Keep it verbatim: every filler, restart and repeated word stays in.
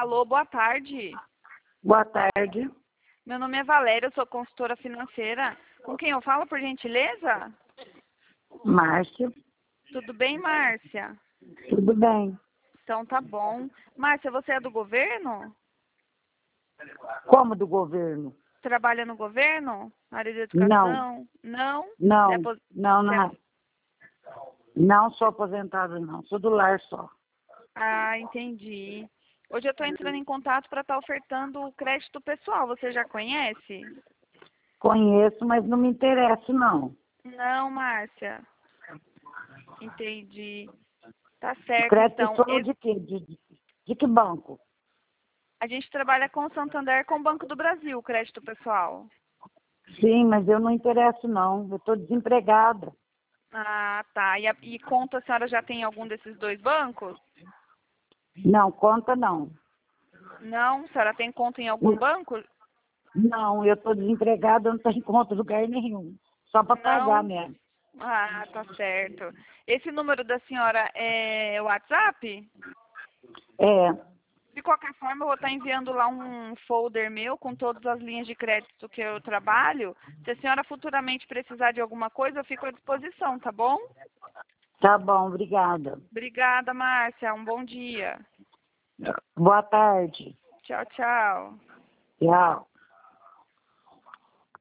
Alô, boa tarde. Boa tarde. Meu nome é Valéria, eu sou consultora financeira. Com quem eu falo, por gentileza? Márcia. Tudo bem, Márcia? Tudo bem. Então tá bom. Márcia, você é do governo? Como do governo? Trabalha no governo? Na área de Não. educação? Não? Não, Você é apos- não, você é- não. Não sou aposentada, não. Sou do lar só. Ah, entendi. Hoje eu estou entrando em contato para estar ofertando o crédito pessoal. Você já conhece? Conheço, mas não me interessa, não. Não, Márcia. Entendi. Tá O certo, crédito então. pessoal Esse- de quê? De, de, de que banco? A gente trabalha com o Santander, com o Banco do Brasil, o crédito pessoal. Sim, mas eu não interesso, não. Eu estou desempregada. Ah, tá. E, a, e conta, a senhora já tem algum desses dois bancos? Não, conta não. Não? A senhora tem conta em algum banco? Não, eu estou desempregada, eu não tenho conta em lugar nenhum. Só para pagar Não? mesmo. Ah, tá certo. Esse número da senhora é o WhatsApp? É, De qualquer forma, eu vou estar enviando lá um folder meu com todas as linhas de crédito que eu trabalho. Se a senhora futuramente precisar de alguma coisa, eu fico à disposição, tá bom? tá bom, obrigada. Obrigada, Márcia. Um bom dia. Boa tarde. Tchau, tchau. Tchau.